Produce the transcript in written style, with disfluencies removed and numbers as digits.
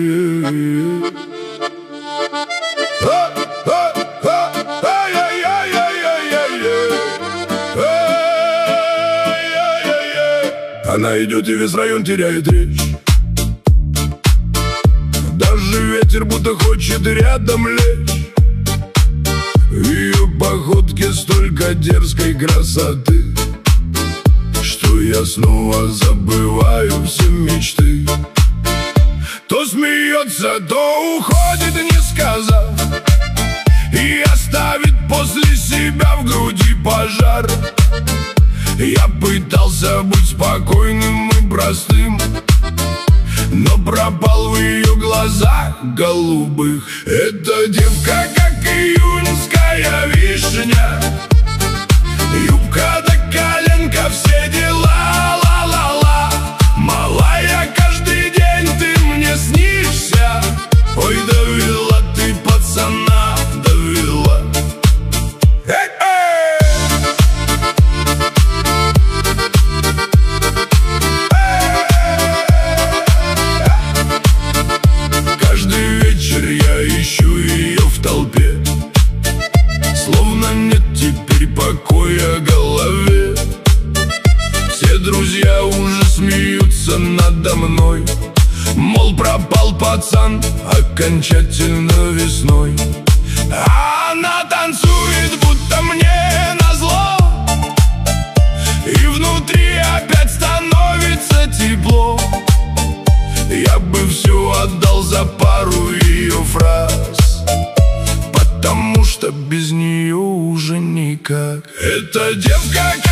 Она идет, и весь район теряет речь. Даже ветер будто хочет рядом лечь. В ее походке столько дерзкой красоты, что я снова забываю все мечты. То смеется, то уходит, не сказав, и оставит после себя в груди пожар. Я пытался быть спокойным и простым, но пропал в ее глазах голубых. Эта девка, как июньская вишня, юбка до коленка, все дела, ла-ла-ла. Малая, каждый день ты мне снишься. Ой, довела ты пацана, довела. Ищу ее в толпе, словно нет теперь покоя в голове. Все друзья уже смеются надо мной, мол, пропал пацан окончательно весной. А она танцует, будто мне назло, и внутри опять становится тепло. Я бы все отдал за пару ее фраз, потому что без нее уже никак. Эта девка